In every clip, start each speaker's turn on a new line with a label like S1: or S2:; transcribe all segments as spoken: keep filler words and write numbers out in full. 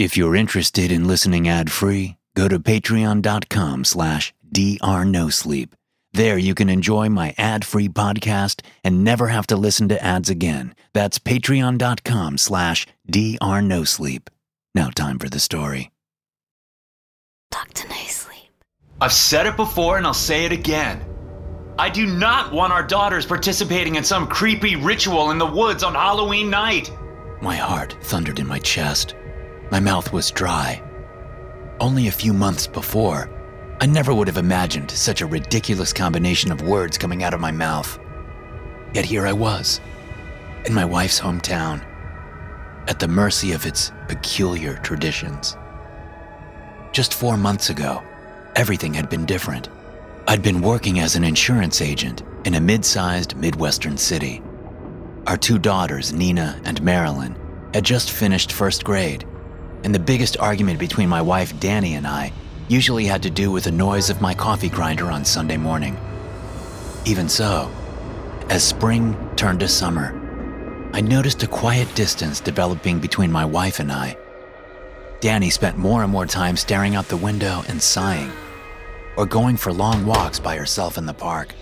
S1: If you're interested in listening ad-free, go to patreon.com slash drnosleep. There you can enjoy my ad-free podcast and never have to listen to ads again. That's patreon.com slash drnosleep. Now time for the story.
S2: Doctor No Sleep.
S3: I've said it before and I'll say it again. I do not want our daughters participating in some creepy ritual in the woods on Halloween night.
S1: My heart thundered in my chest. My mouth was dry. Only a few months before, I never would have imagined such a ridiculous combination of words coming out of my mouth. Yet here I was, in my wife's hometown, at the mercy of its peculiar traditions. Just four months ago, everything had been different. I'd been working as an insurance agent in a mid-sized Midwestern city. Our two daughters, Nina and Marilyn, had just finished first grade, and the biggest argument between my wife, Danny, and I usually had to do with the noise of my coffee grinder on Sunday morning. Even so, as spring turned to summer, I noticed a quiet distance developing between my wife and I. Danny spent more and more time staring out the window and sighing, or going for long walks by herself in the park.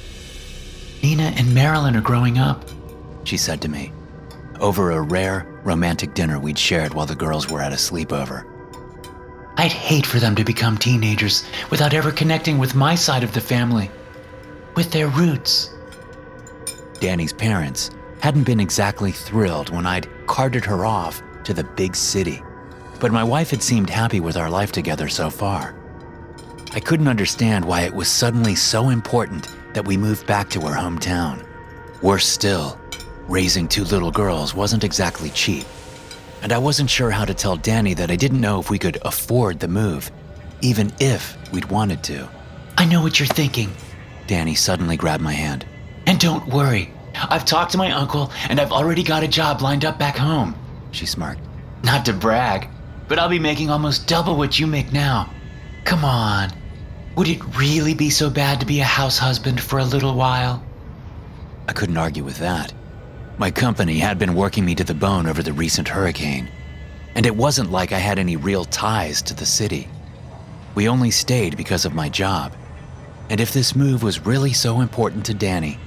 S3: Nina and Marilyn are growing up,
S1: she said to me, over a rare, romantic dinner we'd shared while the girls were at a sleepover.
S3: I'd hate for them to become teenagers without ever connecting with my side of the family, with their roots.
S1: Danny's parents hadn't been exactly thrilled when I'd carted her off to the big city, but my wife had seemed happy with our life together so far. I couldn't understand why it was suddenly so important that we moved back to our hometown. Worse still, raising two little girls wasn't exactly cheap, and I wasn't sure how to tell Danny that I didn't know if we could afford the move, even if we'd wanted to.
S3: I know what you're thinking.
S1: Danny suddenly grabbed my hand.
S3: And don't worry, I've talked to my uncle and I've already got a job lined up back home.
S1: She smirked.
S3: Not to brag, but I'll be making almost double what you make now. Come on, would it really be so bad to be a house husband for a little while?
S1: I couldn't argue with that. My company had been working me to the bone over the recent hurricane, and it wasn't like I had any real ties to the city. We only stayed because of my job, and if this move was really so important to Danny.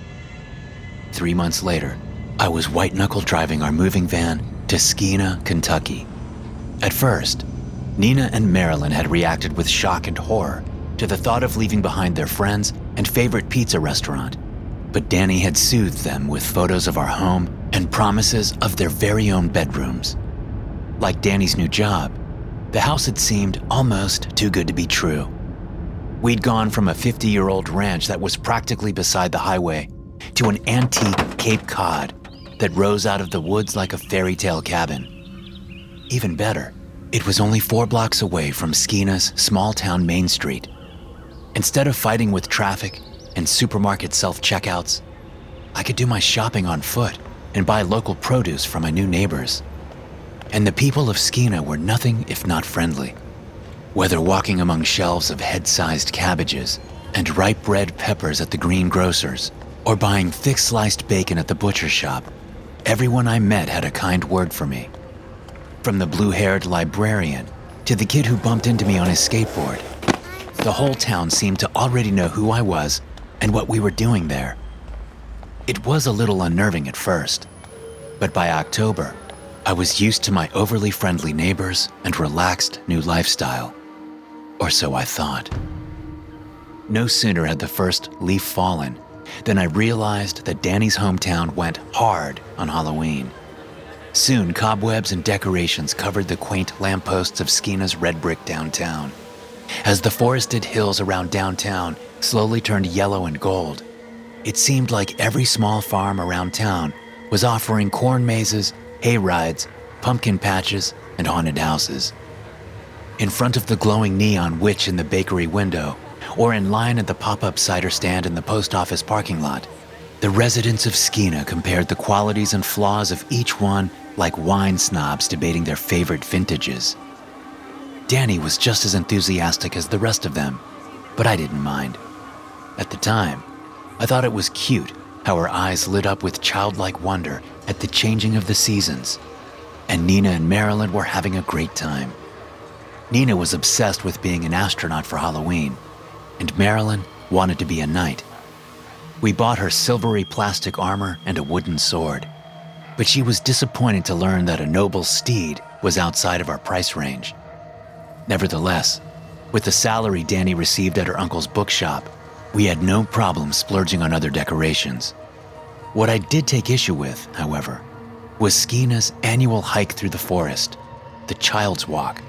S1: Three months later, I was white-knuckle driving our moving van to Skeena, Kentucky. At first, Nina and Marilyn had reacted with shock and horror to the thought of leaving behind their friends and favorite pizza restaurant, but Danny had soothed them with photos of our home and promises of their very own bedrooms. Like Danny's new job, the house had seemed almost too good to be true. We'd gone from a fifty-year-old ranch that was practically beside the highway to an antique Cape Cod that rose out of the woods like a fairy tale cabin. Even better, it was only four blocks away from Skeena's small-town Main Street. Instead of fighting with traffic and supermarket self-checkouts, I could do my shopping on foot and buy local produce from my new neighbors. And the people of Skeena were nothing if not friendly. Whether walking among shelves of head-sized cabbages and ripe red peppers at the greengrocer's, or buying thick sliced bacon at the butcher shop, everyone I met had a kind word for me. From the blue-haired librarian to the kid who bumped into me on his skateboard, the whole town seemed to already know who I was and what we were doing there. It was a little unnerving at first, but by October, I was used to my overly friendly neighbors and relaxed new lifestyle. Or so I thought. No sooner had the first leaf fallen than I realized that Danny's hometown went hard on Halloween. Soon, cobwebs and decorations covered the quaint lampposts of Skeena's red brick downtown. As the forested hills around downtown slowly turned yellow and gold, it seemed like every small farm around town was offering corn mazes, hay rides, pumpkin patches, and haunted houses. In front of the glowing neon witch in the bakery window, or in line at the pop-up cider stand in the post office parking lot, the residents of Skeena compared the qualities and flaws of each one like wine snobs debating their favorite vintages. Danny was just as enthusiastic as the rest of them, but I didn't mind. At the time, I thought it was cute how her eyes lit up with childlike wonder at the changing of the seasons. and Nina and Marilyn were having a great time. Nina was obsessed with being an astronaut for Halloween, and Marilyn wanted to be a knight. We bought her silvery plastic armor and a wooden sword, but she was disappointed to learn that a noble steed was outside of our price range. Nevertheless, with the salary Danny received at her uncle's bookshop, we had no problem splurging on other decorations. What I did take issue with, however, was Skeena's annual hike through the forest, the Child's Walk.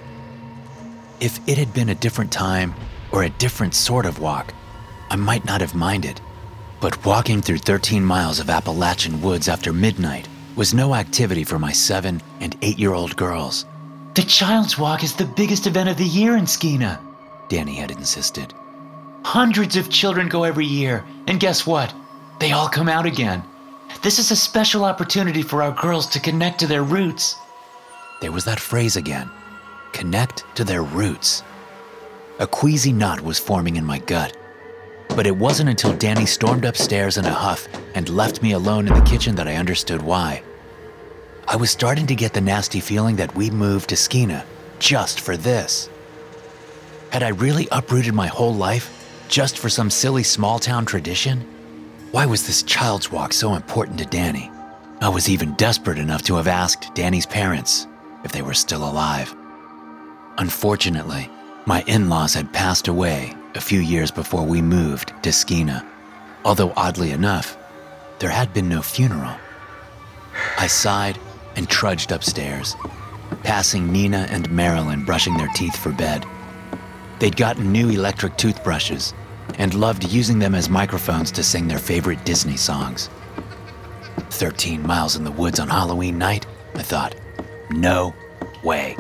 S1: If it had been a different time or a different sort of walk, I might not have minded. But walking through thirteen miles of Appalachian woods after midnight was no activity for my seven and eight-year-old girls.
S3: The Child's Walk is the biggest event of the year in Skeena,
S1: Danny had insisted.
S3: Hundreds of children go every year, and guess what? They all come out again. This is a special opportunity for our girls to connect to their roots.
S1: There was that phrase again, connect to their roots. A queasy knot was forming in my gut, but it wasn't until Danny stormed upstairs in a huff and left me alone in the kitchen that I understood why. I was starting to get the nasty feeling that we moved to Skeena just for this. Had I really uprooted my whole life just for some silly small-town tradition? Why was this Child's Walk so important to Danny? I was even desperate enough to have asked Danny's parents if they were still alive. Unfortunately, my in-laws had passed away a few years before we moved to Skeena, although oddly enough, there had been no funeral. I sighed and trudged upstairs, passing Nina and Marilyn brushing their teeth for bed. They'd gotten new electric toothbrushes and loved using them as microphones to sing their favorite Disney songs. Thirteen miles in the woods on Halloween night, I thought, no way.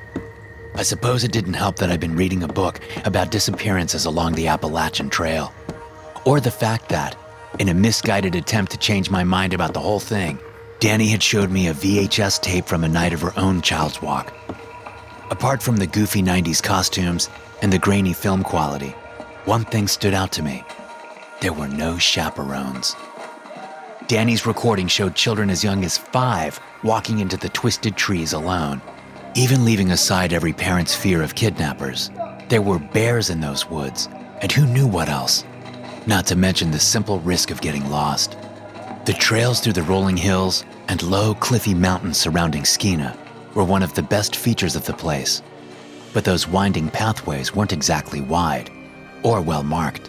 S1: I suppose it didn't help that I'd been reading a book about disappearances along the Appalachian Trail, or the fact that, in a misguided attempt to change my mind about the whole thing, Danny had showed me a V H S tape from a night of her own Child's Walk. Apart from the goofy nineties costumes and the grainy film quality, one thing stood out to me. There were no chaperones. Danny's recording showed children as young as five walking into the twisted trees alone. Even leaving aside every parent's fear of kidnappers, there were bears in those woods, and who knew what else? Not to mention the simple risk of getting lost. The trails through the rolling hills and low, cliffy mountains surrounding Skeena were one of the best features of the place. But those winding pathways weren't exactly wide or well marked.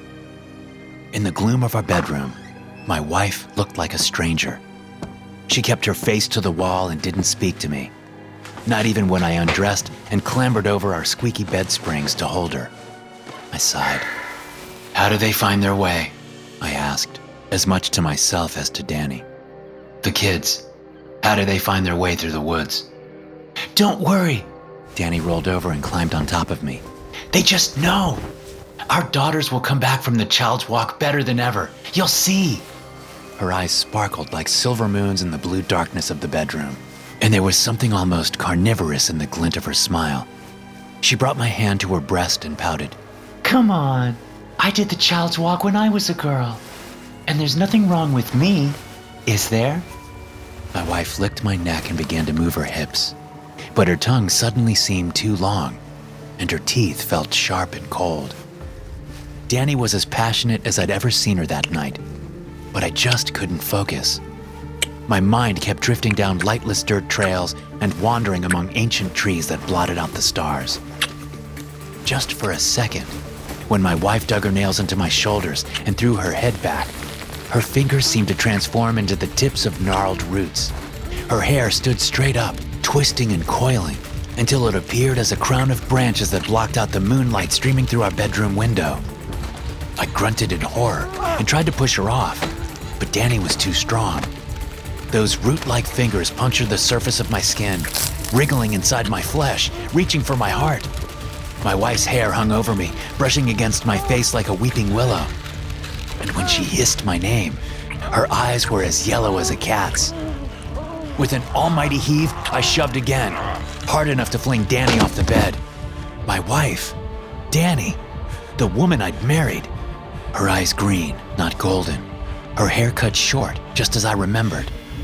S1: In the gloom of our bedroom, my wife looked like a stranger. She kept her face to the wall and didn't speak to me, not even when I undressed and clambered over our squeaky bed springs to hold her. I sighed.
S3: How do they find their way?
S1: I asked, as much to myself as to Danny.
S3: The kids, how do they find their way through the woods?
S1: Don't worry. Danny rolled over and climbed on top of me.
S3: They just know. Our daughters will come back from the Child's Walk better than ever. You'll see.
S1: Her eyes sparkled like silver moons in the blue darkness of the bedroom, and there was something almost carnivorous in the glint of her smile. She brought my hand to her breast and pouted.
S3: Come on. I did the Child's Walk when I was a girl. And there's nothing wrong with me, is there?
S1: My wife licked my neck and began to move her hips, but her tongue suddenly seemed too long, and her teeth felt sharp and cold. Danny was as passionate as I'd ever seen her that night, but I just couldn't focus. My mind kept drifting down lightless dirt trails and wandering among ancient trees that blotted out the stars. Just for a second, when my wife dug her nails into my shoulders and threw her head back, her fingers seemed to transform into the tips of gnarled roots. Her hair stood straight up, twisting and coiling, until it appeared as a crown of branches that blocked out the moonlight streaming through our bedroom window. I grunted in horror and tried to push her off, but Danny was too strong. Those root-like fingers punctured the surface of my skin, wriggling inside my flesh, reaching for my heart. My wife's hair hung over me, brushing against my face like a weeping willow. And when she hissed my name, her eyes were as yellow as a cat's. With an almighty heave, I shoved again, hard enough to fling Danny off the bed. My wife, Danny, the woman I'd married. Her eyes green, not golden. Her hair cut short, just as I remembered.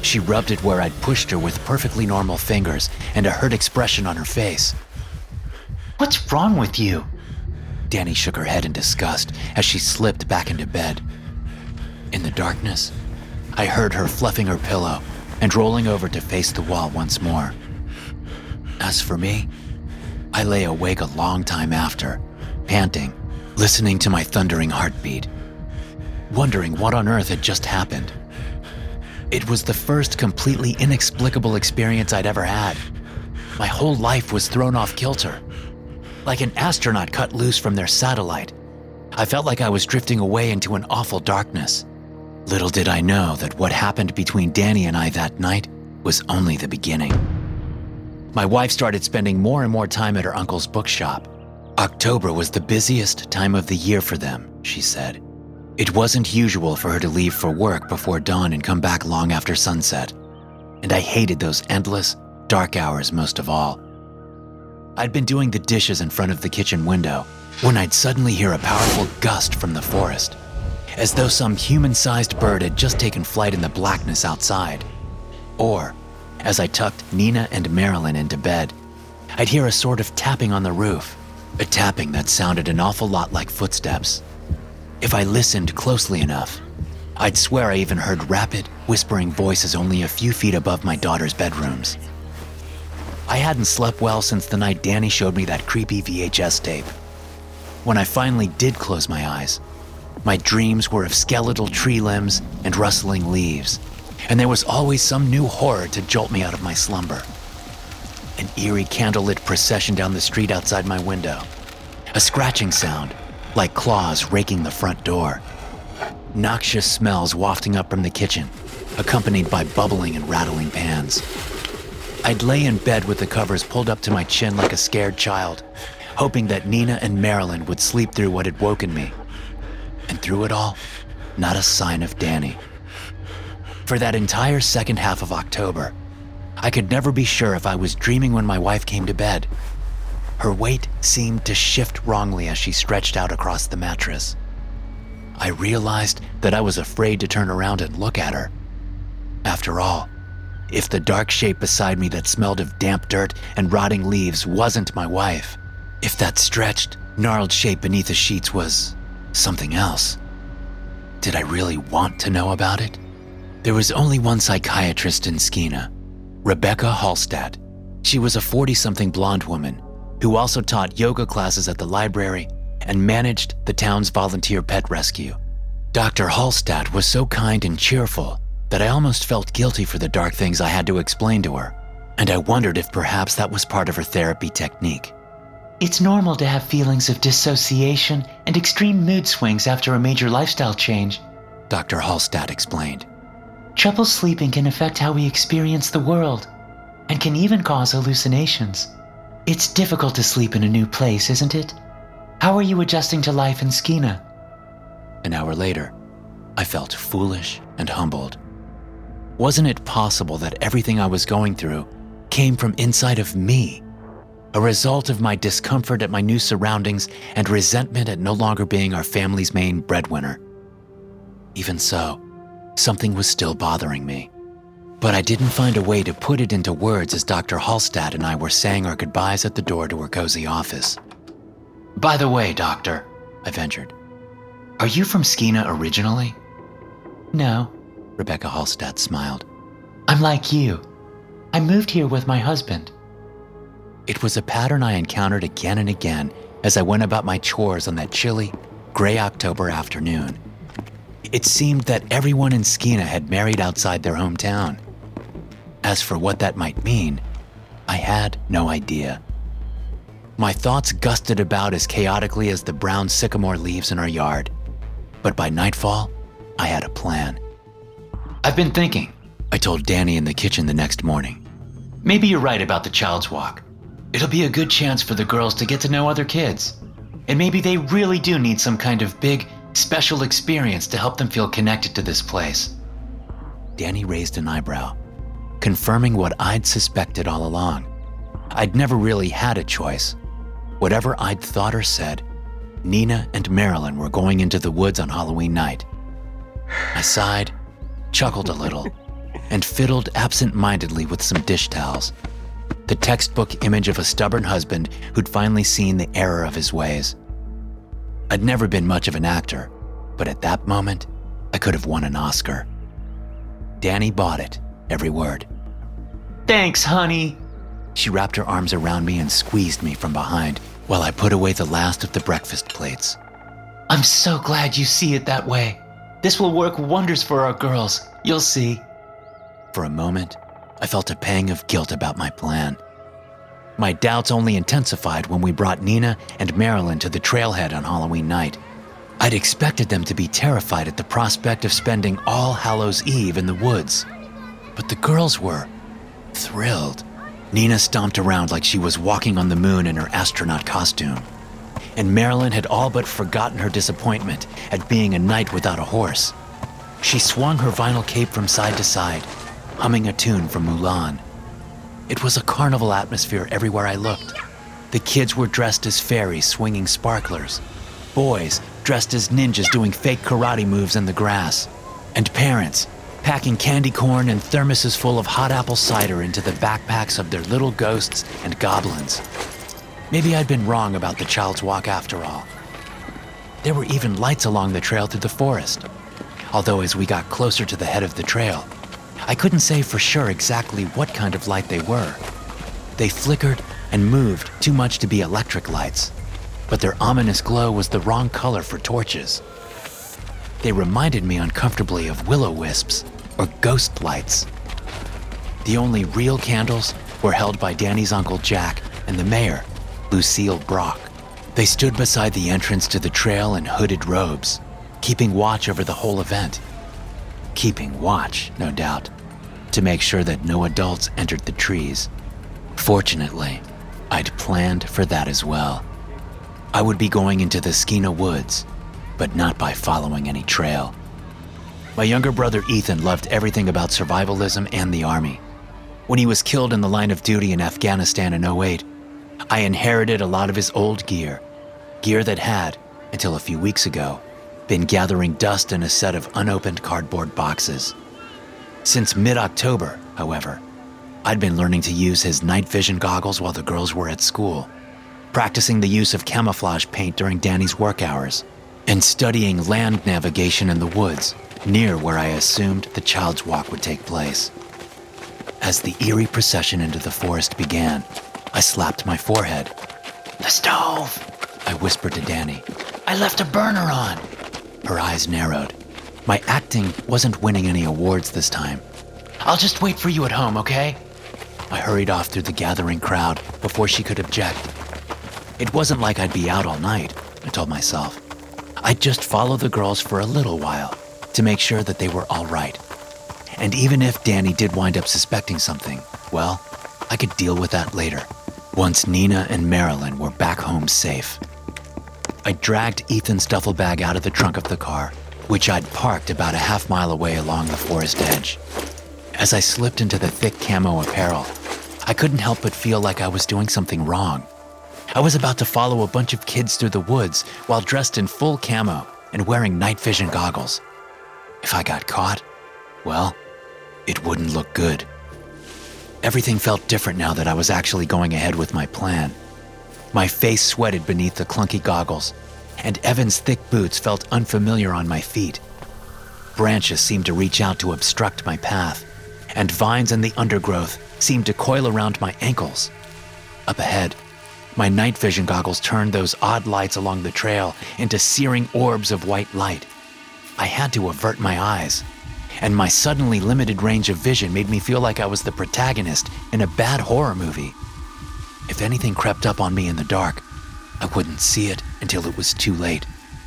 S1: She rubbed it where I'd pushed her with perfectly normal fingers and a hurt expression on her face.
S3: What's wrong with you?
S1: Danny shook her head in disgust as she slipped back into bed. In the darkness, I heard her fluffing her pillow and rolling over to face the wall once more. As for me, I lay awake a long time after, panting, listening to my thundering heartbeat, wondering what on earth had just happened. It was the first completely inexplicable experience I'd ever had. My whole life was thrown off kilter. Like an astronaut cut loose from their satellite, I felt like I was drifting away into an awful darkness. Little did I know that what happened between Danny and I that night was only the beginning. My wife started spending more and more time at her uncle's bookshop. October was the busiest time of the year for them, she said. It wasn't usual for her to leave for work before dawn and come back long after sunset, and I hated those endless, dark hours most of all. I'd been doing the dishes in front of the kitchen window when I'd suddenly hear a powerful gust from the forest, as though some human-sized bird had just taken flight in the blackness outside. Or, as I tucked Nina and Marilyn into bed, I'd hear a sort of tapping on the roof, a tapping that sounded an awful lot like footsteps. If I listened closely enough, I'd swear I even heard rapid, whispering voices only a few feet above my daughter's bedrooms. I hadn't slept well since the night Danny showed me that creepy V H S tape. When I finally did close my eyes, my dreams were of skeletal tree limbs and rustling leaves, and there was always some new horror to jolt me out of my slumber. An eerie candlelit procession down the street outside my window, a scratching sound, like claws raking the front door. Noxious smells wafting up from the kitchen, accompanied by bubbling and rattling pans. I'd lay in bed with the covers pulled up to my chin like a scared child, hoping that Nina and Marilyn would sleep through what had woken me. And through it all, not a sign of Danny. For that entire second half of October, I could never be sure if I was dreaming when my wife came to bed. Her weight seemed to shift wrongly as she stretched out across the mattress. I realized that I was afraid to turn around and look at her. After all, if the dark shape beside me that smelled of damp dirt and rotting leaves wasn't my wife, if that stretched, gnarled shape beneath the sheets was something else, did I really want to know about it? There was only one psychiatrist in Skeena, Rebecca Hallstatt. She was a forty-something blonde woman who also taught yoga classes at the library and managed the town's volunteer pet rescue. Doctor Hallstatt was so kind and cheerful that I almost felt guilty for the dark things I had to explain to her, and I wondered if perhaps that was part of her therapy technique.
S3: It's normal to have feelings of dissociation and extreme mood swings after a major lifestyle change,
S1: Doctor Hallstatt explained.
S3: Trouble sleeping can affect how we experience the world, and can even cause hallucinations. It's difficult to sleep in a new place, isn't it? How are you adjusting to life in Skeena?
S1: An hour later, I felt foolish and humbled. Wasn't it possible that everything I was going through came from inside of me? A result of my discomfort at my new surroundings and resentment at no longer being our family's main breadwinner. Even so, something was still bothering me. But I didn't find a way to put it into words as Doctor Hallstatt and I were saying our goodbyes at the door to her cozy office.
S3: By the way, Doctor,
S1: I ventured.
S3: Are you from Skeena originally? No,
S1: Rebecca Hallstatt smiled.
S3: I'm like you. I moved here with my husband.
S1: It was a pattern I encountered again and again as I went about my chores on that chilly, gray October afternoon. It seemed that everyone in Skeena had married outside their hometown. As for what that might mean, I had no idea. My thoughts gusted about as chaotically as the brown sycamore leaves in our yard. But by nightfall, I had a plan.
S3: I've been thinking,
S1: I told Danny in the kitchen the next morning.
S3: Maybe you're right about the child's walk. It'll be a good chance for the girls to get to know other kids. And maybe they really do need some kind of big, special experience to help them feel connected to this place.
S1: Danny raised an eyebrow, confirming what I'd suspected all along. I'd never really had a choice. Whatever I'd thought or said, Nina and Marilyn were going into the woods on Halloween night. I sighed, chuckled a little, and fiddled absent-mindedly with some dish towels. The textbook image of a stubborn husband who'd finally seen the error of his ways. I'd never been much of an actor, but at that moment, I could have won an Oscar. Danny bought it, every word.
S3: Thanks, honey.
S1: She wrapped her arms around me and squeezed me from behind while I put away the last of the breakfast plates.
S3: I'm so glad you see it that way. This will work wonders for our girls. You'll see.
S1: For a moment, I felt a pang of guilt about my plan. My doubts only intensified when we brought Nina and Marilyn to the trailhead on Halloween night. I'd expected them to be terrified at the prospect of spending All Hallows' Eve in the woods. But the girls were thrilled. Nina stomped around like she was walking on the moon in her astronaut costume. And Marilyn had all but forgotten her disappointment at being a knight without a horse. She swung her vinyl cape from side to side, humming a tune from Mulan. It was a carnival atmosphere everywhere I looked. The kids were dressed as fairies swinging sparklers. Boys dressed as ninjas doing fake karate moves in the grass. And parents packing candy corn and thermoses full of hot apple cider into the backpacks of their little ghosts and goblins. Maybe I'd been wrong about the Child's Walk after all. There were even lights along the trail through the forest. Although as we got closer to the head of the trail, I couldn't say for sure exactly what kind of light they were. They flickered and moved too much to be electric lights, but their ominous glow was the wrong color for torches. They reminded me uncomfortably of will-o-wisps or ghost lights. The only real candles were held by Danny's Uncle Jack and the mayor, Lucille Brock. They stood beside the entrance to the trail in hooded robes, keeping watch over the whole event. Keeping watch, no doubt, to make sure that no adults entered the trees. Fortunately, I'd planned for that as well. I would be going into the Skeena Woods, but not by following any trail. My younger brother Ethan loved everything about survivalism and the army. When he was killed in the line of duty in Afghanistan in oh eight, I inherited a lot of his old gear, gear that had, until a few weeks ago, been gathering dust in a set of unopened cardboard boxes. Since mid-October, however, I'd been learning to use his night vision goggles while the girls were at school, practicing the use of camouflage paint during Danny's work hours, and studying land navigation in the woods near where I assumed the Child's Walk would take place. As the eerie procession into the forest began, I slapped my forehead.
S3: The stove,
S1: I whispered to Danny.
S3: I left a burner on.
S1: Her eyes narrowed. My acting wasn't winning any awards this time.
S3: I'll just wait for you at home, okay?
S1: I hurried off through the gathering crowd before she could object. It wasn't like I'd be out all night, I told myself. I'd just follow the girls for a little while to make sure that they were all right. And even if Danny did wind up suspecting something, well, I could deal with that later, once Nina and Marilyn were back home safe. I dragged Ethan's duffel bag out of the trunk of the car, which I'd parked about a half mile away along the forest edge. As I slipped into the thick camo apparel, I couldn't help but feel like I was doing something wrong. I was about to follow a bunch of kids through the woods while dressed in full camo and wearing night vision goggles. If I got caught, well, it wouldn't look good. Everything felt different now that I was actually going ahead with my plan. My face sweated beneath the clunky goggles, and Evan's thick boots felt unfamiliar on my feet. Branches seemed to reach out to obstruct my path, and vines in the undergrowth seemed to coil around my ankles. Up ahead, my night vision goggles turned those odd lights along the trail into searing orbs of white light. I had to avert my eyes, and my suddenly limited range of vision made me feel like I was the protagonist in a bad horror movie. If anything crept up on me in the dark, I wouldn't see it until it was too late.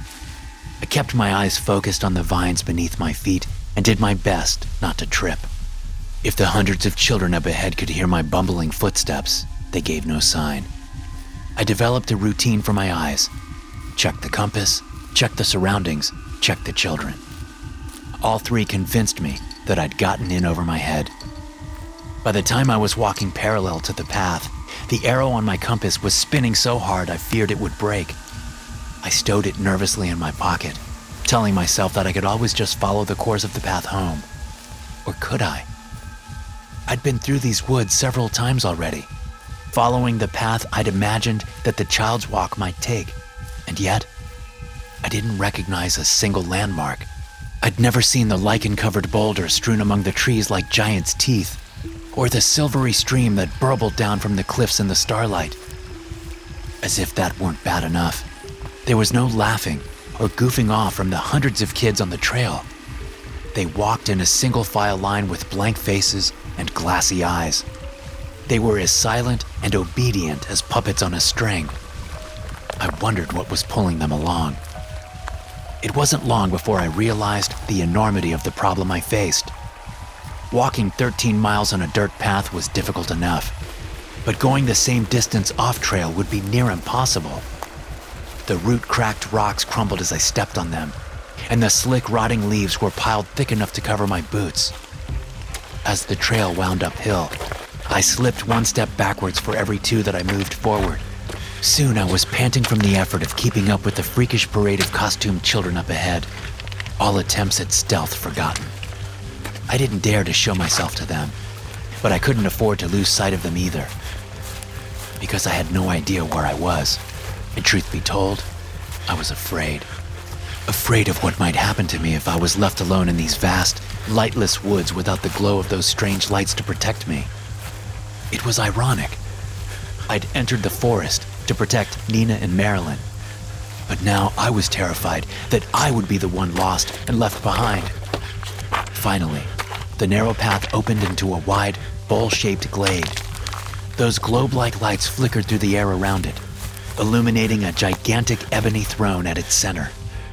S1: I kept my eyes focused on the vines beneath my feet and did my best not to trip. If the hundreds of children up ahead could hear my bumbling footsteps, they gave no sign. I developed a routine for my eyes. Check the compass, check the surroundings, check the children. All three convinced me that I'd gotten in over my head. By the time I was walking parallel to the path, the arrow on my compass was spinning so hard I feared it would break. I stowed it nervously in my pocket, telling myself that I could always just follow the course of the path home. Or could I? I'd been through these woods several times already, following the path I'd imagined that the Child's Walk might take, and yet, I didn't recognize a single landmark. I'd never seen the lichen-covered boulders strewn among the trees like giants' teeth, or the silvery stream that burbled down from the cliffs in the starlight. As if that weren't bad enough, there was no laughing or goofing off from the hundreds of kids on the trail. They walked in a single-file line with blank faces and glassy eyes. They were as silent and obedient as puppets on a string. I wondered what was pulling them along. It wasn't long before I realized the enormity of the problem I faced. Walking thirteen miles on a dirt path was difficult enough, but going the same distance off-trail would be near impossible. The root-cracked rocks crumbled as I stepped on them, and the slick, rotting leaves were piled thick enough to cover my boots. As the trail wound uphill, I slipped one step backwards for every two that I moved forward. Soon I was panting from the effort of keeping up with the freakish parade of costumed children up ahead, all attempts at stealth forgotten. I didn't dare to show myself to them, but I couldn't afford to lose sight of them either, because I had no idea where I was, and truth be told, I was afraid. Afraid of what might happen to me if I was left alone in these vast, lightless woods without the glow of those strange lights to protect me. It was ironic. I'd entered the forest to protect Nina and Marilyn, but now I was terrified that I would be the one lost and left behind. Finally, the narrow path opened into a wide, bowl-shaped glade. Those globe-like lights flickered through the air around it, illuminating a gigantic ebony throne at its center.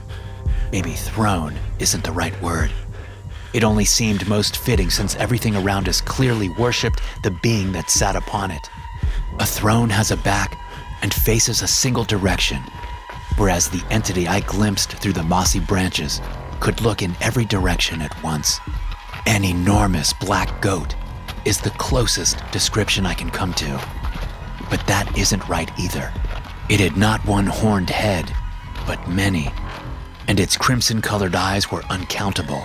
S1: Maybe throne isn't the right word. It only seemed most fitting since everything around us clearly worshipped the being that sat upon it. A throne has a back and faces a single direction, whereas the entity I glimpsed through the mossy branches could look in every direction at once. An enormous black goat is the closest description I can come to. But that isn't right either. It had not one horned head, but many, and its crimson-colored eyes were uncountable.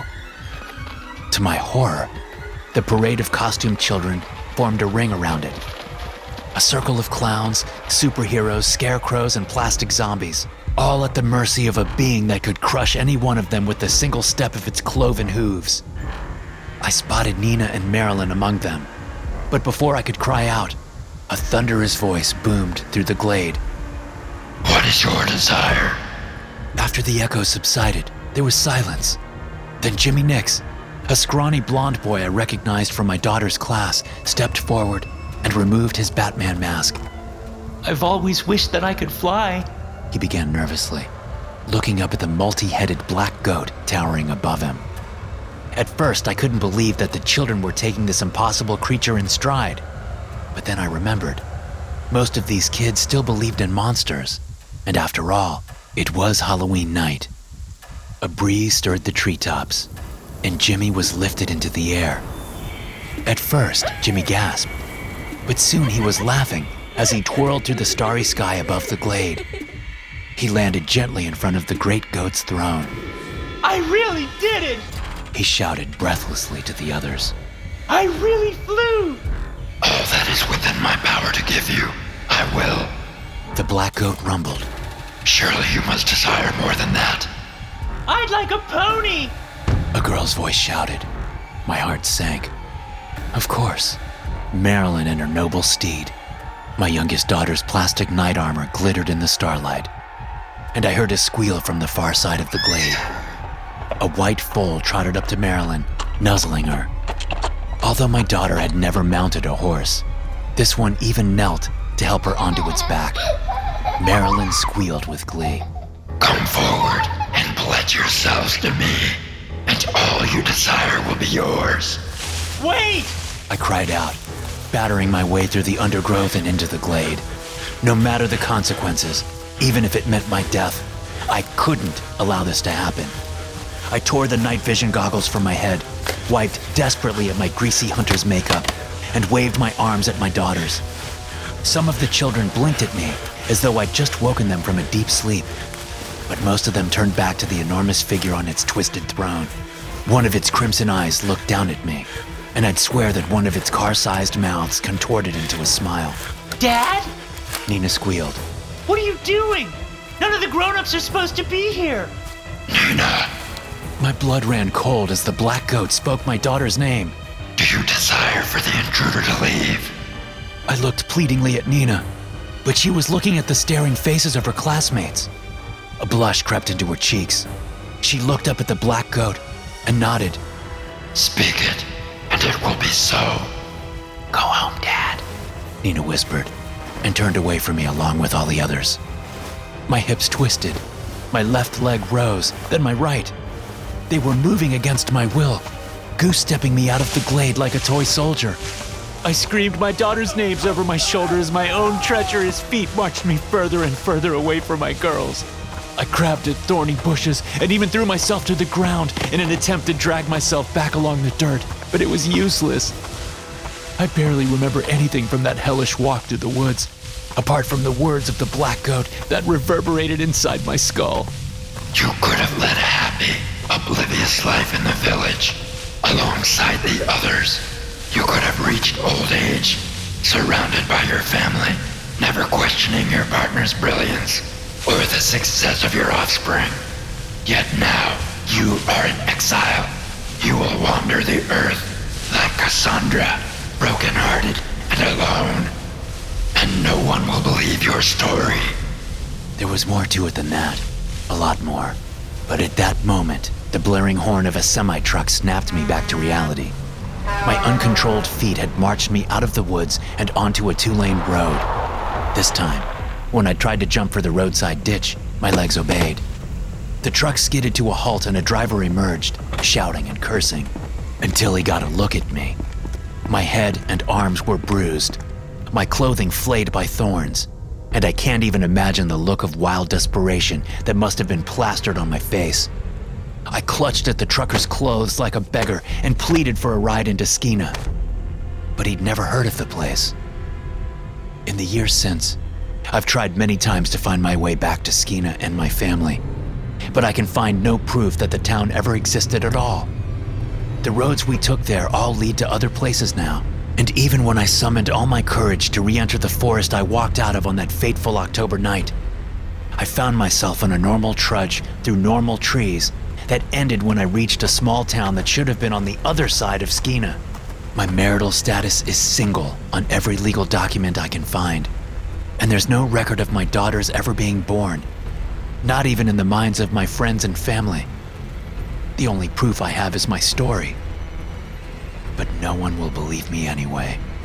S1: To my horror, the parade of costumed children formed a ring around it. A circle of clowns, superheroes, scarecrows, and plastic zombies, all at the mercy of a being that could crush any one of them with a single step of its cloven hooves. I spotted Nina and Marilyn among them, but before I could cry out, a thunderous voice boomed through the glade.
S4: What is your desire?
S1: After the echo subsided, there was silence. Then Jimmy Nix, a scrawny blonde boy I recognized from my daughter's class, stepped forward and removed his Batman mask.
S3: I've always wished that I could fly,
S1: he began nervously, looking up at the multi-headed black goat towering above him. At first, I couldn't believe that the children were taking this impossible creature in stride. But then I remembered. Most of these kids still believed in monsters. And after all, it was Halloween night. A breeze stirred the treetops, and Jimmy was lifted into the air. At first, Jimmy gasped, but soon he was laughing as he twirled through the starry sky above the glade. He landed gently in front of the great goat's throne.
S3: I really did it!
S1: He shouted breathlessly to the others.
S3: I really flew!
S4: All that is within my power to give you, I will.
S1: The black goat rumbled.
S4: Surely you must desire more than that.
S3: I'd like a pony!
S1: A girl's voice shouted. My heart sank. Of course, Marilyn and her noble steed. My youngest daughter's plastic knight armor glittered in the starlight, and I heard a squeal from the far side of the glade. A white foal trotted up to Marilyn, nuzzling her. Although my daughter had never mounted a horse, this one even knelt to help her onto its back. Marilyn squealed with glee.
S4: Come forward and pledge yourselves to me, and all you desire will be yours.
S3: Wait!
S1: I cried out, battering my way through the undergrowth and into the glade. No matter the consequences, even if it meant my death, I couldn't allow this to happen. I tore the night vision goggles from my head, wiped desperately at my greasy hunter's makeup, and waved my arms at my daughters. Some of the children blinked at me as though I'd just woken them from a deep sleep, but most of them turned back to the enormous figure on its twisted throne. One of its crimson eyes looked down at me, and I'd swear that one of its car-sized mouths contorted into a smile.
S3: Dad?
S1: Nina squealed.
S3: What are you doing? None of the grown-ups are supposed to be here.
S4: Nina,
S1: My blood ran cold as the black goat spoke my daughter's name.
S4: do you desire for the intruder to leave?
S1: I looked pleadingly at Nina, but she was looking at the staring faces of her classmates. A blush crept into her cheeks. She looked up at the black goat and nodded.
S4: Speak it, and it will be so.
S1: Go home, Dad, Nina whispered, and turned away from me along with all the others. My hips twisted. My left leg rose, then my right. They were moving against my will, goose-stepping me out of the glade like a toy soldier. I screamed my daughter's names over my shoulder as my own treacherous feet marched me further and further away from my girls. I grabbed at thorny bushes and even threw myself to the ground in an attempt to drag myself back along the dirt, but it was useless. I barely remember anything from that hellish walk through the woods, apart from the words of the black goat that reverberated inside my skull.
S4: You could have led a happy, oblivious life in the village, alongside the others. You could have reached old age, surrounded by your family, never questioning your partner's brilliance or the success of your offspring. Yet now, you are in exile. You will wander the earth like Cassandra, broken-hearted and alone. And no one will believe your story.
S1: There was more to it than that, a lot more. But at that moment, the blaring horn of a semi-truck snapped me back to reality. My uncontrolled feet had marched me out of the woods and onto a two-lane road. This time, when I tried to jump for the roadside ditch, my legs obeyed. The truck skidded to a halt and a driver emerged, shouting and cursing, until he got a look at me. My head and arms were bruised, my clothing flayed by thorns, and I can't even imagine the look of wild desperation that must have been plastered on my face. I clutched at the trucker's clothes like a beggar and pleaded for a ride into Skeena. But he'd never heard of the place. In the years since, I've tried many times to find my way back to Skeena and my family, but I can find no proof that the town ever existed at all. The roads we took there all lead to other places now, and even when I summoned all my courage to re-enter the forest I walked out of on that fateful October night, I found myself on a normal trudge through normal trees that ended when I reached a small town that should have been on the other side of Skeena. My marital status is single on every legal document I can find, and there's no record of my daughters ever being born, not even in the minds of my friends and family. The only proof I have is my story. But no one will believe me anyway.